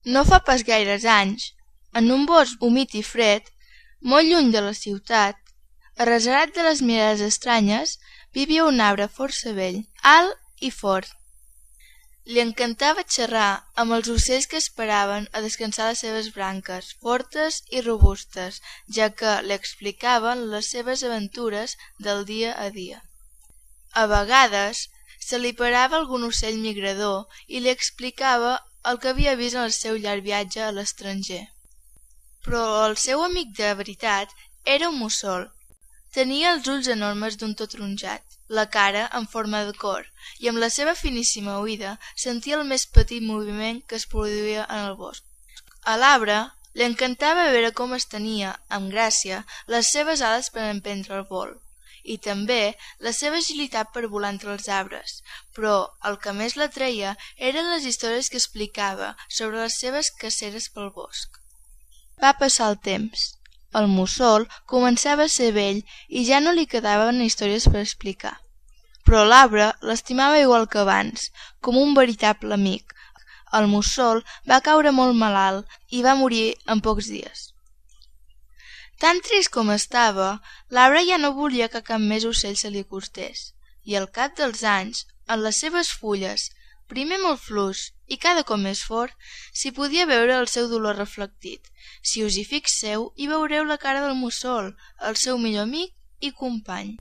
No fa pas gaires anys, en un bosc humit i fred, molt lluny de la ciutat, arreserat de les mirades estranyes, vivia un arbre força vell, alt i fort. Li encantava xerrar amb els ocells que esperaven a descansar les seves branques, fortes i robustes, ja que li explicaven les seves aventures del dia a dia. A vegades se li parava algun ocell migrador i li explicava el que havia vist en el seu llarg viatge a l'estranger. Però el seu amic de veritat era un mussol. Tenia els ulls enormes d'un tot taronjat, la cara en forma de cor, i amb la seva finíssima oïda sentia el més petit moviment que es produïa en el bosc. A l'arbre li encantava veure com estenia, amb gràcia, les seves ales per emprendre el vol, i també la seva agilitat per volar entre els arbres, però el que més l'atreia eren les històries que explicava sobre les seves caceres pel bosc. Va passar el temps. El mussol començava a ser vell i ja no li quedaven històries per explicar. Però l'arbre l'estimava igual que abans, com un veritable amic. El mussol va caure molt malalt i va morir en pocs dies. Tan trist com estava, l'arbre ja no volia que cap més ocell se li acostés, i al cap dels anys, en les seves fulles, primer molt fluix i cada cop més fort, s'hi podia veure el seu dolor reflectit. Si us hi fixeu, hi veureu la cara del mussol, el seu millor amic i company.